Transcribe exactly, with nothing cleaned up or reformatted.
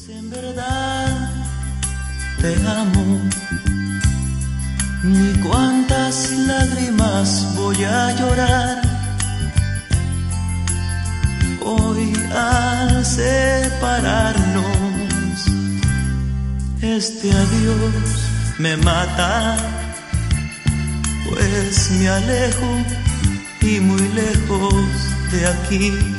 En verdad te amo, ni cuántas lágrimas voy a llorar hoy al separarnos. Este adiós me mata, pues me alejo y muy lejos de aquí